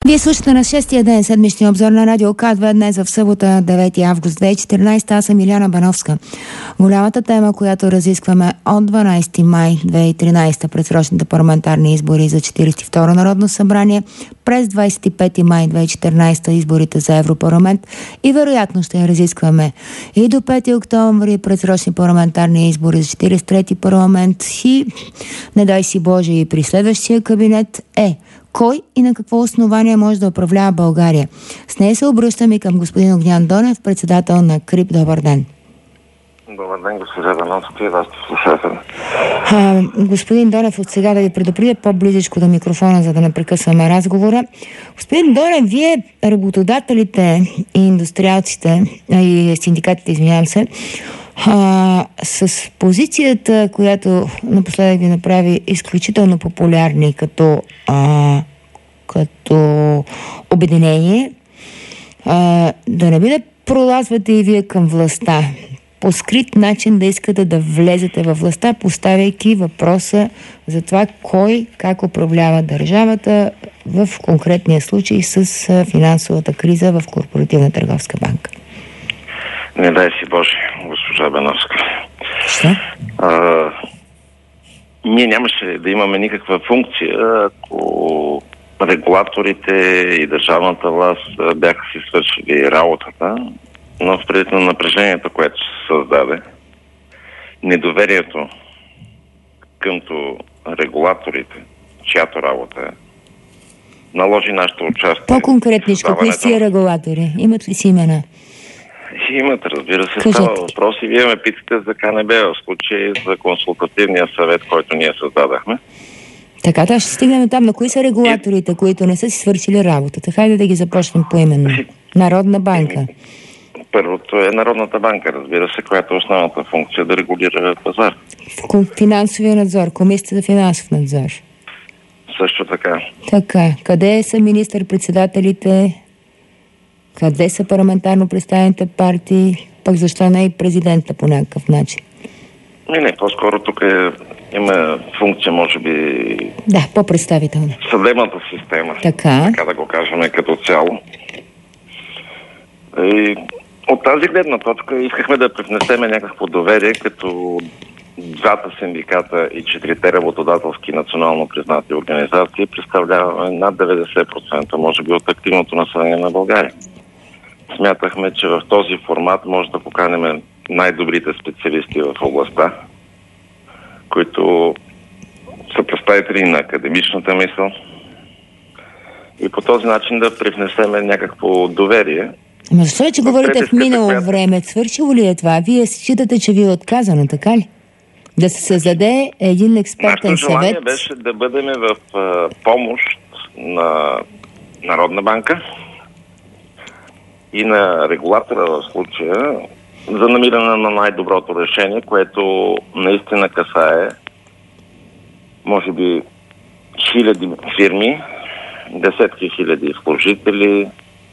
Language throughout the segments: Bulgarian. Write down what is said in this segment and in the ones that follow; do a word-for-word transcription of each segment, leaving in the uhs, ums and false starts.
Вие слушате на шестия ден седмичния обзор на Радио К две днес в събота, девети август две хиляди и четиринадесета. Аз съм Иляна Бановска. Голямата тема, която разискваме от дванадесети май две хиляди и тринадесета, предсрочните парламентарни избори за четиридесет и второ Народно събрание, през двадесет и пети май две хиляди и четиринадесета изборите за Европарламент и вероятно ще я разискваме и до пети октомври предсрочни парламентарни избори за четиридесет и трети парламент и не дай си Боже и при следващия кабинет е кой и на какво основание може да управлява България. С нея се обръщам и към господин Огнян Донев, председател на КРИБ. Добър ден. Добър ден, госпожа Бановска и вашите слушатели. Господин Донев, от сега да ви предупредя по-близичко до микрофона, за да не прекъсваме разговора. Господин Донев, вие, работодателите и индустриалците, и синдикатите, извинявам се, А, с позицията, която напоследък ви направи изключително популярни като, а, като обединение, а, да не би да пролазвате и вие към властта, по скрит начин да искате да влезете във властта, поставяйки въпроса за това кой как управлява държавата в конкретния случай с финансовата криза в Корпоративна търговска банка. Не дай си Боже, госпожа Бановска. Що? А, ние нямаше да имаме никаква функция, ако регулаторите и държавната власт бяха си свършили работата, но в предвид на напрежението, което се създаде, недоверието къмто регулаторите, чиято работа е, наложи нашето участие. По-конкретничко, кои си регулатори? Имат ли си имена? Имат, разбира се. Кажете. Става въпрос и вие ме питате за КНБ, в случай за консултативния съвет, който ние създадахме. Така, да, ще стигнем там. На кои са регулаторите, които не са си свършили работата? Хайде да ги започнем поименно. Народна банка. Първото е Народната банка, разбира се, която е основната функция да регулира пазар. Финансовия надзор, Комисията за финансов надзор. Също така. Така, къде са министър-председателите? Къде са парламентарно представените партии? Пък защо не и президента по някакъв начин? Не, не, по-скоро тук е, има функция, може би... Да, по-представителна. Съдебната система. Така. Така да го кажем като цяло. И от тази гледна точка искахме да привнесеме някакво доверие, като двата синдиката и четирите работодателски национално признати организации представляваме над деветдесет процента, може би, от активното население на България. Смятахме, че в този формат може да поканем най-добрите специалисти в областта, които са представители на академичната мисъл и по този начин да привнесеме някакво доверие. Ама защо е, че говорите в минало която... време? Свършило ли е това? Вие считате, че ви е отказано, така ли? Да се създаде един експертен съвет. Нашето желание съвет. беше да бъдем в а, помощ на Народна банка и на регулатора в случая за намиране на най-доброто решение, което наистина касае може би хиляди фирми, десетки хиляди служители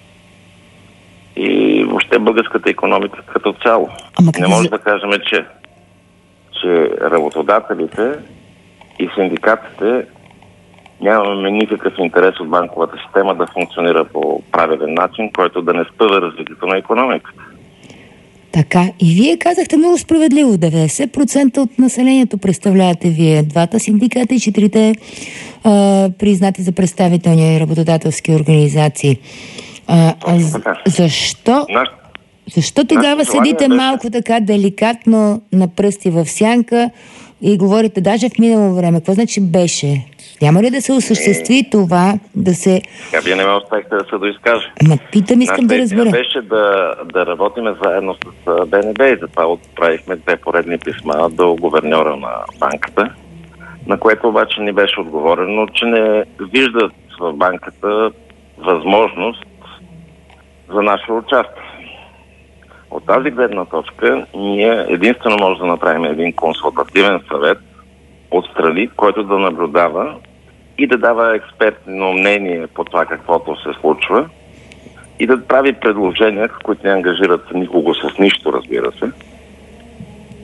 и въобще българската икономика като цяло. Ама Не може да кажем, че, че работодателите и синдикатите нямаме никакъв интерес от банковата система да функционира по правилен начин, който да не спъва развитието на икономиката. Така. И вие казахте много справедливо. деветдесет процента от населението представлявате вие. Двата синдиката и четирите а, признати за представителни и работодателски организации. А, а, защо? Наш... Защо тогава седите беше... малко така деликатно на пръсти в сянка и говорите даже в минало време? Какво значи беше? Няма ли да се осъществи е... това, да се... Така, вие не ме успехте да се доизкаже. Ма питам, искам Нашата да разбера. Беше да, да работиме заедно с БНБ и затова отправихме две поредни писма до гуверньора на банката, на което обаче ни беше отговорено, че не виждат в банката възможност за наше участие. От тази гледна точка ние единствено може да направим един консултативен съвет отстрани, който да наблюдава и да дава експертно мнение по това каквото се случва и да прави предложения, които не ангажират никого с нищо, разбира се.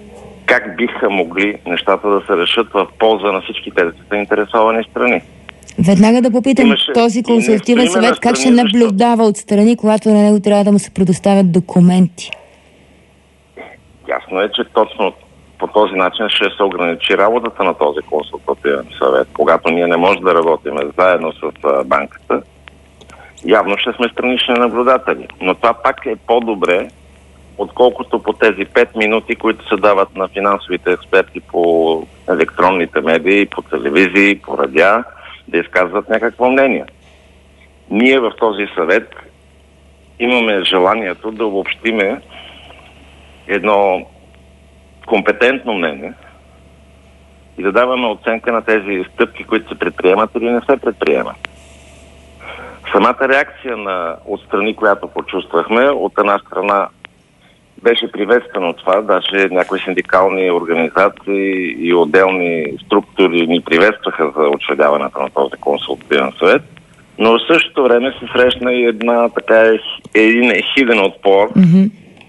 Как биха могли нещата да се решат в полза на всички тези заинтересовани страни? Веднага да попитам Имаше този консултативен съвет как ще наблюдава отстрани, когато на него трябва да му се предоставят документи? Ясно е, че точно по този начин ще се ограничи работата на този консултативен съвет. Когато ние не можем да работим заедно с банката, явно ще сме странични наблюдатели. Но това пак е по-добре, отколкото по тези пет минути, които се дават на финансовите експерти по електронните медии, по телевизии, по радиа, да изказват някакво мнение. Ние в този съвет имаме желанието да обобщиме едно компетентно мнение и да даваме оценка на тези стъпки, които се предприемат или не се предприемат. Самата реакция на отстрани, която почувствахме, от една страна беше приветствано това, даже някои синдикални организации и отделни структури ни приветстваха за учредяването на този консултативен съвет, но в същото време се срещна и една така един ехиден отпор, mm-hmm.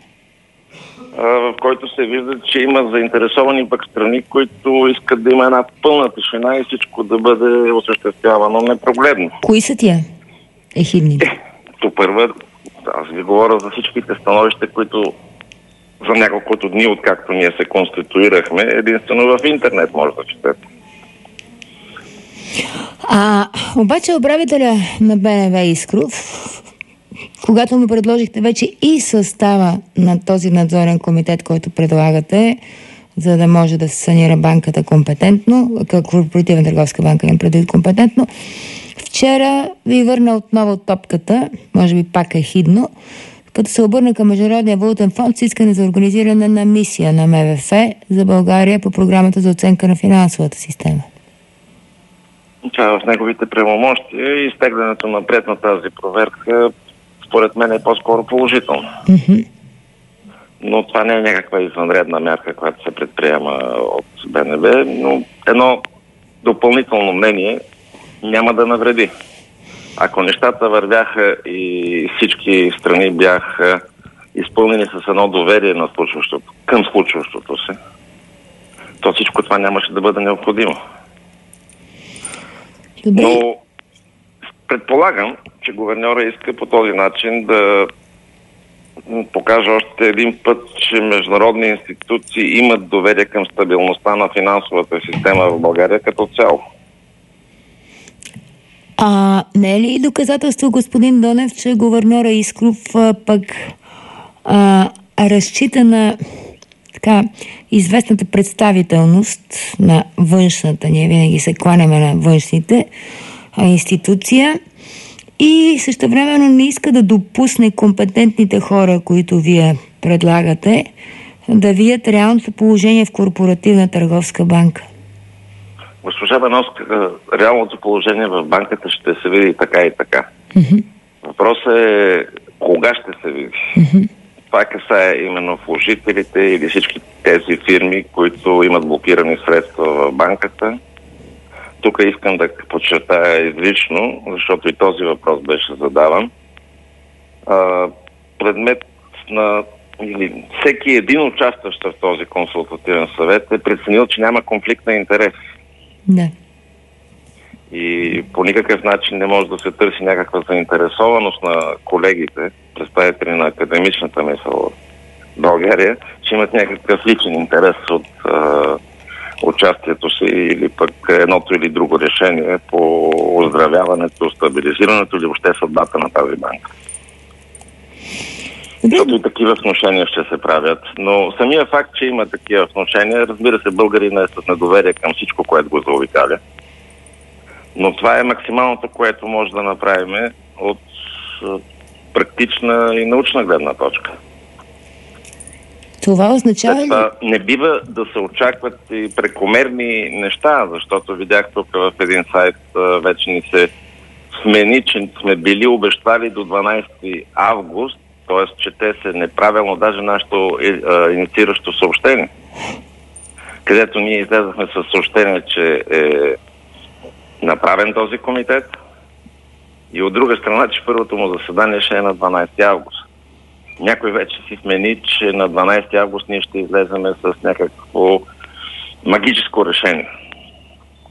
в който се вижда, че има заинтересовани пък страни, които искат да има една пълна тишина и всичко да бъде осъществявано непрогледно. Кои са тия ехидни? Е, то първо, аз ви говоря за всичките становища, които за няколкото дни, откакто ние се конституирахме, единствено в интернет може да четете. А, обаче управителя на БНБ Искров, когато му предложихте вече и състава на този надзорен комитет, който предлагате, за да може да се санира банката компетентно, Корпоративна търговска банка им предвид компетентно, вчера ви върна отново топката, може би пак е хидно, като се обърна към Международния валутен фонд с искане за организиране на мисия на МВФ за България по програмата за оценка на финансовата система. Това в неговите правомощия и изтеглянето напред на тази проверка според мен е по-скоро положително. Mm-hmm. Но това не е някаква извънредна мярка, която се предприема от БНБ, но едно допълнително мнение няма да навреди. Ако нещата вървяха и всички страни бяха изпълнени с едно доверие на случващото, към случващото се, то всичко това нямаше да бъде необходимо. Добре. Но предполагам, че гуверньора иска по този начин да покаже още един път, че международни институции имат доверие към стабилността на финансовата система в България като цяло. А не е ли доказателство, господин Донев, че гуверньора Искров а, пък а, разчита на така известната представителност на външната, ние винаги се кланяме на външните а, институция и същевременно не иска да допусне компетентните хора, които вие предлагате, да видят реалното положение в Корпоративна търговска банка? Госпожа Бановска, реалното положение в банката ще се види така и така. Mm-hmm. Въпросът е кога ще се види. Mm-hmm. Това касае именно вложителите или всички тези фирми, които имат блокирани средства в банката. Тук искам да подчертая излично, защото и този въпрос беше задаван. А, предмет на или всеки един участващ в този консултативен съвет е преценил, че няма конфликт на интерес. Да. И по никакъв начин не може да се търси някаква заинтересованост на колегите, представители на академичната мисъл в България, че имат някакъв личен интерес от а, участието си или пък едното или друго решение по оздравяването, стабилизирането или въобще съдбата на тази банка. Защото и такива внушения ще се правят. Но самия факт, че има такива внушения, разбира се, българина е с недоверие към всичко, което го заобикаля. Но това е максималното, което може да направим от практична и научна гледна точка. Това означава ли? Това не бива да се очакват и прекомерни неща, защото видях тук в един сайт вече ни се смени, че сме били обещали до дванайсети август, т.е. че те се неправилно, даже нашето е, е, иницииращо съобщение, където ние излезахме с съобщение, че е направен този комитет и от друга страна, че първото му заседание ще е на дванайсети август. Някой вече си смени, че на дванайсети август ние ще излеземе с някакво магическо решение.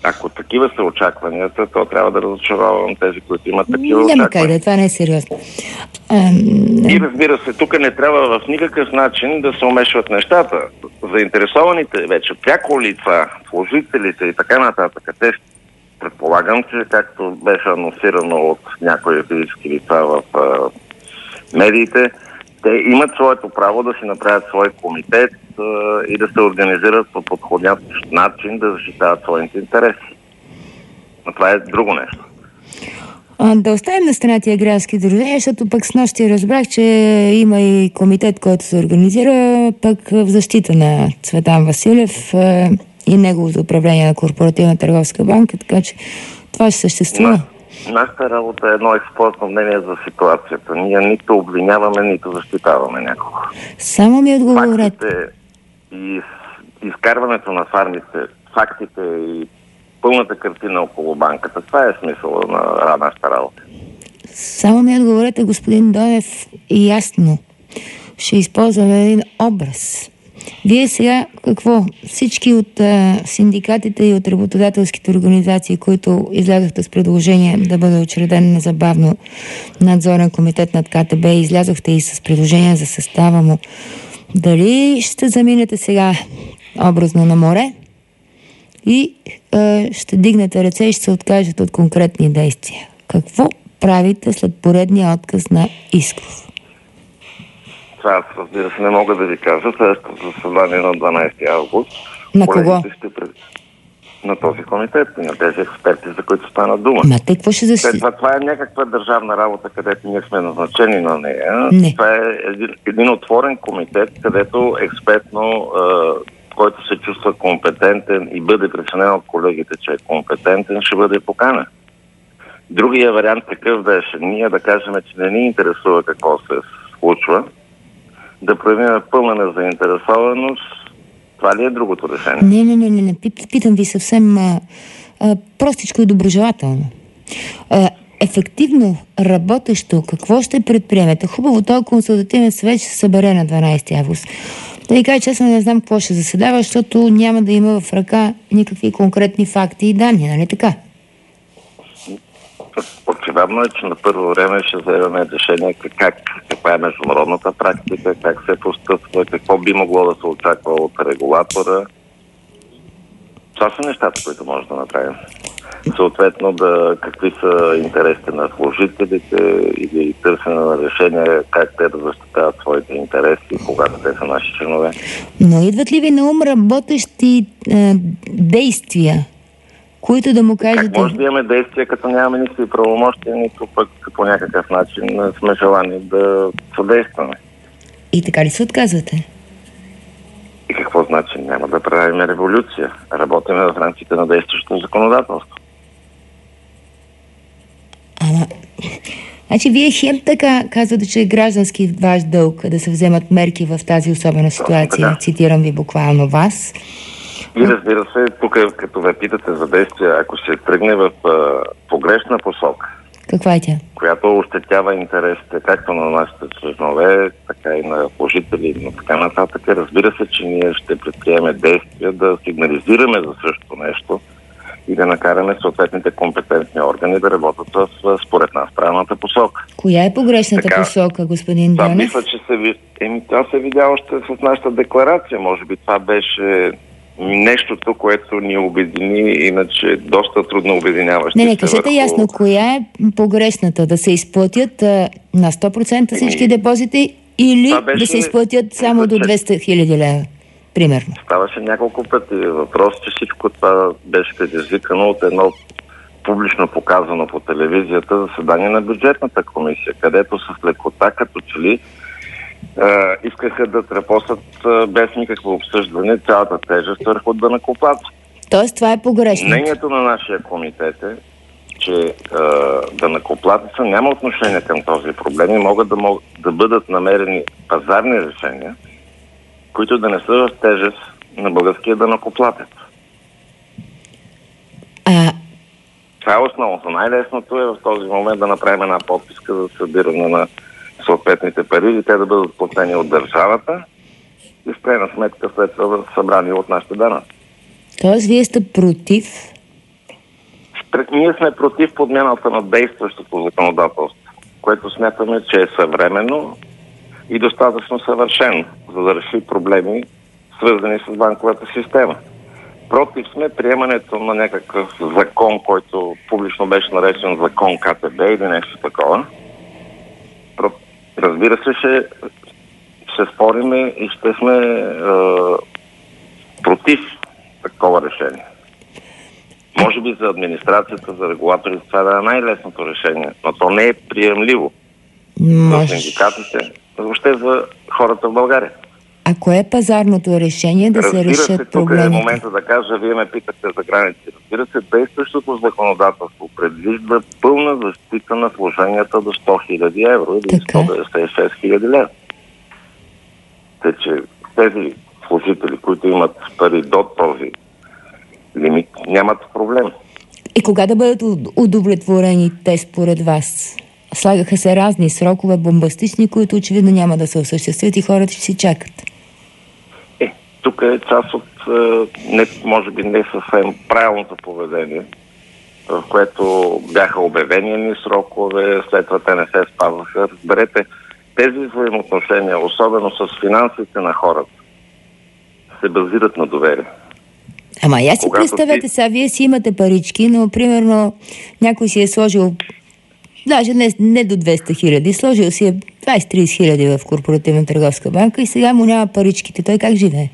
Ако такива са очакванията, то трябва да разочаровам тези, които имат такива Няма очаквания. Няма как да, това не е сериозно. А, И разбира се, тук не трябва в никакъв начин да се умешват нещата. Заинтересованите вече пряко лица, служителите и така нататък, те предполагам, че както беше анонсирано от някои физически лица в а, медиите, те имат своето право да си направят свой комитет а, и да се организират по подходящ начин да защитават своите интереси. Но това е друго нещо. А, да оставим на страна тия граждански дружения, защото пък с нощи разбрах, че има и комитет, който се организира пък в защита на Цветан Василев а, и неговото управление на Корпоративна търговска банка, така че това ще съществува. На, нашата работа е едно експортно мнение за ситуацията. Ние нито обвиняваме, нито защитаваме някого. Само ми отговорете. Фактите и изкарването на фармите, фактите и пълната картина около банката, това е смисъл на нашата работа. Само ми отговорете, господин Донев, ясно. Ще използваме един образ. Вие сега какво? Всички от а, синдикатите и от работодателските организации, които излязохте с предложение да бъде учреден незабавно надзорен комитет над КТБ, излязохте и с предложение за състава му. Дали ще заминете сега образно на море и а, ще дигнете ръце и ще се откажете от конкретни действия? Какво правите след поредния отказ на Искров? Това аз, разбира се, не мога да ви кажа. Следващото заседание на дванайсети август. На кого? Ще пред... На този комитет, на тези експерти, за които стана дума. Ма те какво ще защити? Това, това е някаква държавна работа, където ние сме назначени на нея. Не. Това е един, един отворен комитет, където експертно, е, който се чувства компетентен и бъде преценен от колегите, че е компетентен, ще бъде поканен. Другия вариант такъв беше ние да кажем, че не ни интересува какво се случва, да проявим пълна незаинтересованост. Това ли е другото решение? Не, не, не, не, не. Питам ви съвсем а, а, простичко и доброжелателно. А, ефективно работещо, какво ще предприемете? Хубаво, този консултативен съвет ще се събере на дванайсети август. Да ви кажа честно, не знам какво ще заседава, защото няма да има в ръка никакви конкретни факти и данни, нали така? Очевидно е, че на първо време ще вземем решение как, каква е международната практика, как се постъпва, какво би могло да се очаква от регулатора. Това са нещата, които може да направим. Съответно, да, какви са интересите на служителите или търсене на решение, как те да защитават своите интереси, когато те са наши членове. Но идват ли ви на ум работещи е, действия, които да му кажете... Как може да имаме действия, като нямаме никакви правомощия, нито пък по някакъв начин сме желани да съдействаме. И така ли се отказвате? И какво значи? Няма да правим революция. Работиме в рамките на действащото законодателство. Ама... Значи вие хем така казвате, че е граждански ваш дълг да се вземат мерки в тази особена ситуация. Цитирам ви буквално вас. И разбира се, тук като ме питате за действия, ако се тръгне в а, погрешна посока, каква е тя? Която ощетява интересите както на нашите членове, така и на служители, но така нататък. Разбира се, че ние ще предприемем действия да сигнализираме за същото нещо и да накараме съответните компетентни органи да работят в, според нас, правилната посока. Коя е погрешната така, посока, господин Донев? Това мисля, че се, еми, това се видя още с нашата декларация. Може би това беше нещото, което ни обедини, иначе доста трудно обединяващо. Не, не, кажете върху... ясно, коя е погрешната? Да се изплатят а, на сто процента всички еми... депозити или беше... да се изплатят само до двеста хиляди лева? Примерно. Ставаше няколко пъти. Въпрос, че всичко това беше предизвикано от едно публично показано по телевизията заседание на бюджетната комисия, където с лекота, като че ли Uh, искаха да трепосат uh, без никакво обсъждане цялата тежест върху данъкоплатци. Тоест това е погрешно. Мнението на нашия комитет е, че uh, данъкоплатеца няма отношение към този проблем и могат да, мог, да бъдат намерени пазарни решения, които да не са в тежест на българския данъкоплатец. А... Това е основното. Най-лесното е в този момент да направим една подписка за събиране на съответните пари и те да бъдат платени от държавата и в крайна сметка след това събрани от нашите данъци. Тоест вие сте против ние сме против подмяната на действащото законодателство, което смятаме, че е съвременно и достатъчно съвършено, за да реши проблеми, свързани с банковата система. Против сме приемането на някакъв закон, който публично беше наречен закон КТБ или нещо такова. Разбира се, ще, ще спориме и ще сме е, против такова решение. Може би за администрацията, за регулаторите това да е най-лесното решение, но то не е приемливо за синдикатите, въобще за хората в България. А кое е пазарното решение да Разбира се решат се, проблемите? тук е момента да кажа, вие ме питате за граници. Разбира се, действащото законодателство предвижда пълна защита на вложенията до сто хиляди евро или сто деветдесет и шест хиляди лева. Те, че тези служители, които имат пари до този лимит, нямат проблем. И кога да бъдат удовлетворени те според вас? Слагаха се разни срокове, бомбастични, които очевидно няма да се осъществят и хората ще си чакат. Е, тук е част от, не, може би не съвсем правилното поведение, в което бяха обявени ни срокове, след това те не се спазваха. Разберете, тези взаимоотношения, особено с финансите на хората, се базират на доверие. Ама я си представете ти... сега, вие си имате парички, но примерно някой си е сложил даже не, не до двеста хиляди, сложил си е двайсет-трийсет хиляди в Корпоративна търговска банка и сега му няма паричките. Той как живее?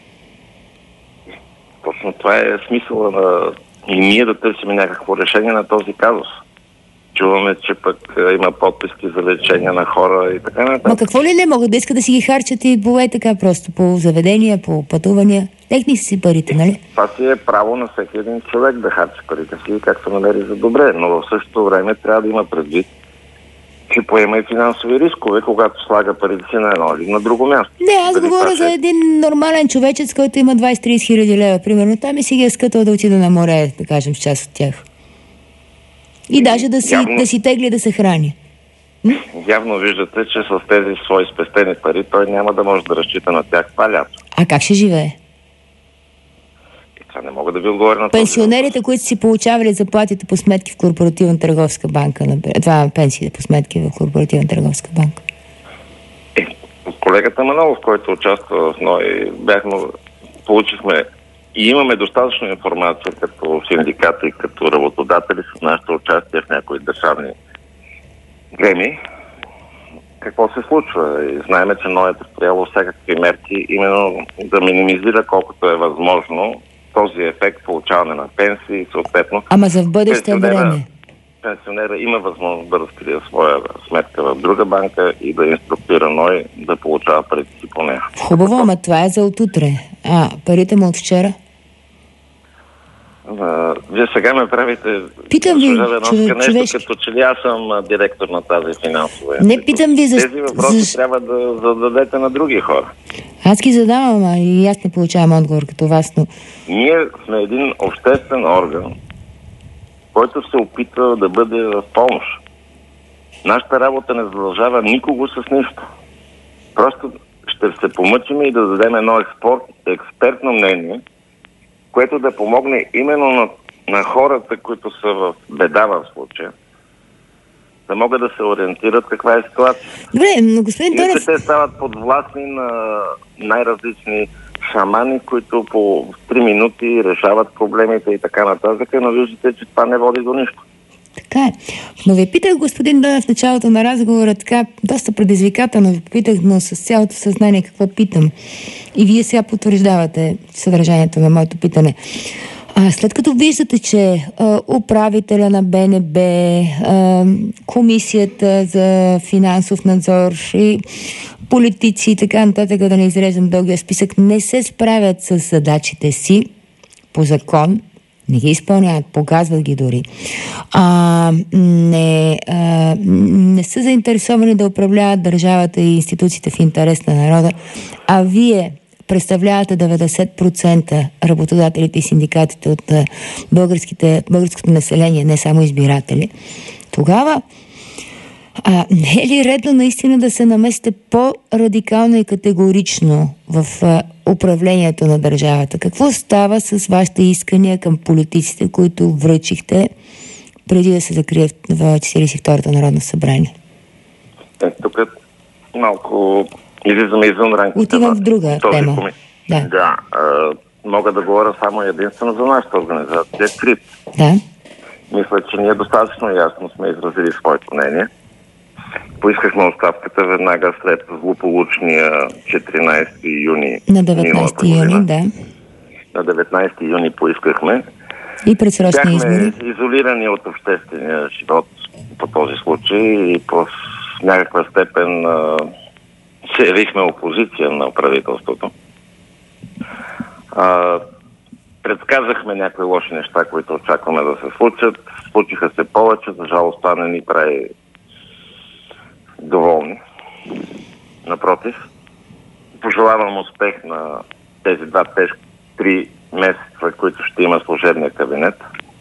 Точно това е смисъла на и ние да търсим някакво решение на този казус. Чуваме, че пък има подписки за лечение на хора и така нататък. Ма какво ли не могат да искат да си ги харчат и бове така просто по заведения, по пътувания? Техни си парите, нали? Това си е право на всеки един човек да харчи парите си, както намери за добре, но в същото време трябва да има предвид, че поема и финансови рискове, когато слага парите си на едно или на друго място. Не, аз Дали говоря за е... един нормален човечец, който има двайсет-трийсет хиляди лева, примерно. Там и си ги е скътал да отида на море, да кажем, с част от тях. И даже да си, явно, да си тегли да се храни. М? Явно виждате, че с тези свои спестени пари той няма да може да разчита на тях това лято. А как ще живее? И това не мога да ви отговоря на това. Пенсионерите, които си получавали заплатите по сметки в Корпоративна търговска банка, това пенсиите по сметки в Корпоративна търговска банка. Е, колегата Манолов, който участва в НОИ, бяхме, получихме и имаме достатъчно информация като синдикати и като работодатели с нашето участие в някои държавни греми. Какво се случва? И знаем, че НОИ е предприело всякакви мерки, именно да минимизира колкото е възможно този ефект получаване на пенсии и съответно... Ама за в бъдеще време? Пенсионера има възможност да разкрие своя сметка в друга банка и да инструктира НОИ да получава парите си по нея. Хубаво, ама това е за отутре. А парите му от вчера? А, вие сега ме правите... Питам ви, нещо, човешки. Като че ли аз съм директор на тази финансова. Не, питам ви за... Тези въпроси за... трябва да зададете на други хора. Аз ги задавам, а и аз не получавам отговор като вас, но... Ние сме един обществен орган, който се опитва да бъде в помощ. Нашата работа не задължава никого с нищо. Просто ще се помъчим и да дадем едно експорт, експертно мнение, което да помогне именно на, на хората, които са в беда в случая, да могат да се ориентират каква е ситуация. Добре, но господин Донев... Те стават подвластни на най-различни шамани, които по три минути решават проблемите и така нататък, но виждате, че това не води до нищо. Така е. Но ви питах, господин Донев, в началото на разговора, така доста предизвикателно ви питах, но с цялото съзнание какво питам. И вие сега потвърждавате съдържанието на моето питане. А, след като виждате, че а, управителя на Б Н Б, а, комисията за финансов надзор и политици и така нататък, да не изреждам дългия списък, не се справят с задачите си по закон, не ги изпълняват, погазват ги дори. А, не, а, не са заинтересовани да управляват държавата и институциите в интерес на народа, а вие представлявате деветдесет процента работодателите и синдикатите от българските, българското население, не само избиратели. Тогава А не е ли редно наистина да се намесите по-радикално и категорично в а, управлението на държавата? Какво става с вашите искания към политиците, които връчихте преди да се закрие в четиридесет и второто Народно събрание? Е, тук малко излизаме извън рамките. Отивам в друга тема. Коми... Да. да а, мога да говоря само единствено за нашата организация. КРИТ. Да. Мисля, че ние достатъчно ясно сме изразили своето мнение. Поискахме оставката веднага след злополучния четиринадесети юни. На деветнадесети юни, да. На деветнадесети юни поискахме. И предсрочни избори. Бяхме изолирани от обществения живот по този случай и по някаква степен а, се явихме опозиция на правителството. А, предсказахме някои лоши неща, които очакваме да се случат. Случиха се повече, за жалост това не ни прави доволни. Напротив, пожелавам успех на тези два тежки три месеца, които ще има служебния кабинет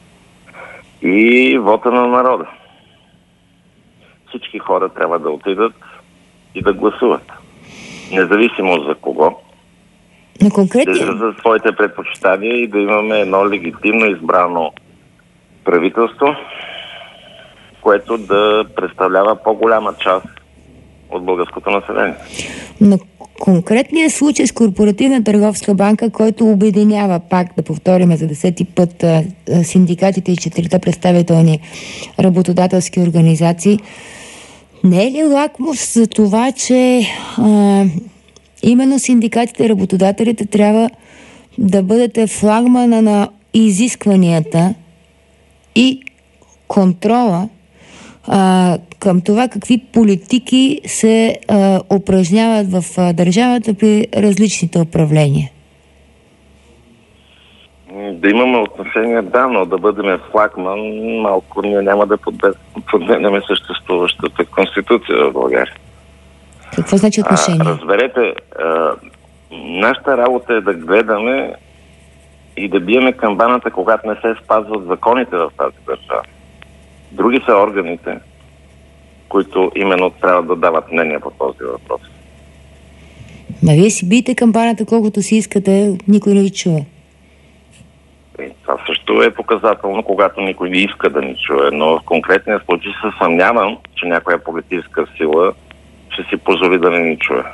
и вота на народа. Всички хора трябва да отидат и да гласуват. Независимо за кого. На конкретни... Да изразят своите предпочитания и да имаме едно легитимно избрано правителство, което да представлява по-голяма част от българското население. На конкретния случай с Корпоративна търговска банка, който обединява, пак да повторим за десети път, синдикатите и четирите представителни работодателски организации, не е ли лакмус за това, че а, именно синдикатите и работодателите трябва да бъдете флагмана на изискванията и контрола а, към това какви политики се а, упражняват в а, държавата при различните управления? Да имаме отношение, да, но да бъдем флагман, малко ние няма да подменяме съществуващата конституция в България. Какво значи отношение? А, разберете, а, нашата работа е да гледаме и да биеме камбаната, когато не се спазват законите в тази държава. Други са органите, които именно трябва да дават мнение по този въпрос. Ма вие си биете камбаната колкото си искате, никой не ви чуе. И това също е показателно, когато никой не иска да ни чуе, но в конкретния случай се съмнявам, че някоя политическа сила ще си позволи да не ни чуе.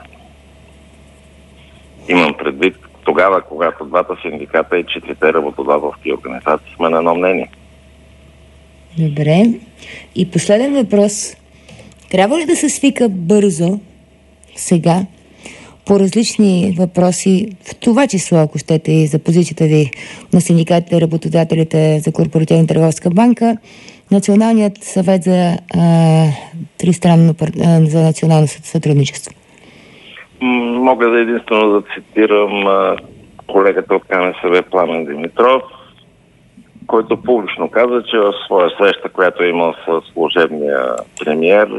Имам предвид тогава, когато двата синдиката и четирите работодателски организации сме на едно мнение. Добре. И последен въпрос. Трябва ли да се свика бързо, сега, по различни въпроси, в това число, ако щете, и за позицията ви на синдикатите и работодателите за Корпоративна търговска банка, Националният съвет за, а, тристранно, а, за национално сътрудничество? Мога да единствено да цитирам а, колегата от КНСБ Пламен Димитров, който публично каза, че в своя среща, която е имал с служебния премиер,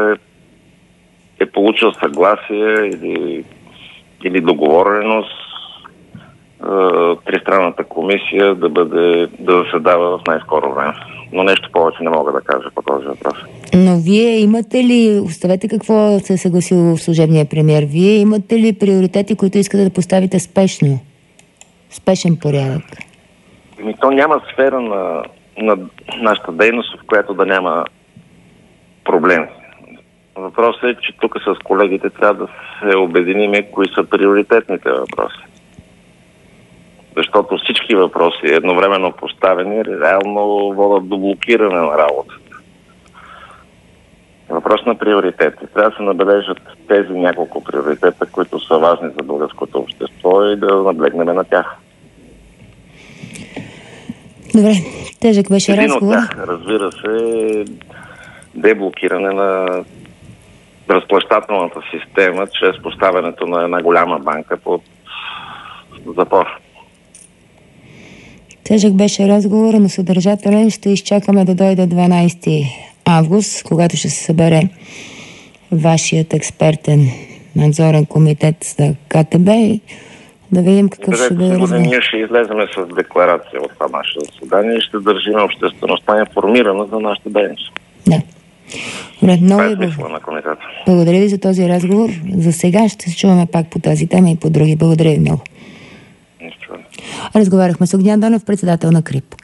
е получил съгласие или, или договореност е, тристранната комисия да бъде да заседава в най-скоро време. Но нещо повече не мога да кажа по този въпрос. Но вие имате ли, оставете какво се е съгласил служебния премиер, вие имате ли приоритети, които искате да поставите спешно? Спешен порядък? Ами то няма сфера на, на нашата дейност, в която да няма проблеми. Въпросът е, че тук с колегите трябва да се обединиме кои са приоритетните въпроси. Защото всички въпроси, едновременно поставени, реално водят до блокиране на работата. Въпрос на приоритети. Трябва да се набележат тези няколко приоритета, които са важни за българското общество и да наблегнем на тях. Добре, тежък беше Един разговор. Един от тях, разбира се, деблокиране на разплащателната система чрез поставянето на една голяма банка под запор. Тежък беше разговор, но съдържателен. Ще изчакаме да дойде дванадесети август, когато ще се събере вашият експертен надзорен комитет за КТБ и да видим какъв ще бъде разговор. Ние ще излеземе с декларация от това наше заседание и ще държим обществеността информирана за нашата дейност. Да. Добре, много ви благодаря. Благодаря ви за този разговор. За сега ще се чуваме пак по тази тема и по други. Благодаря ви много. Разговаряхме с Огнян Донев, председател на КРИБ.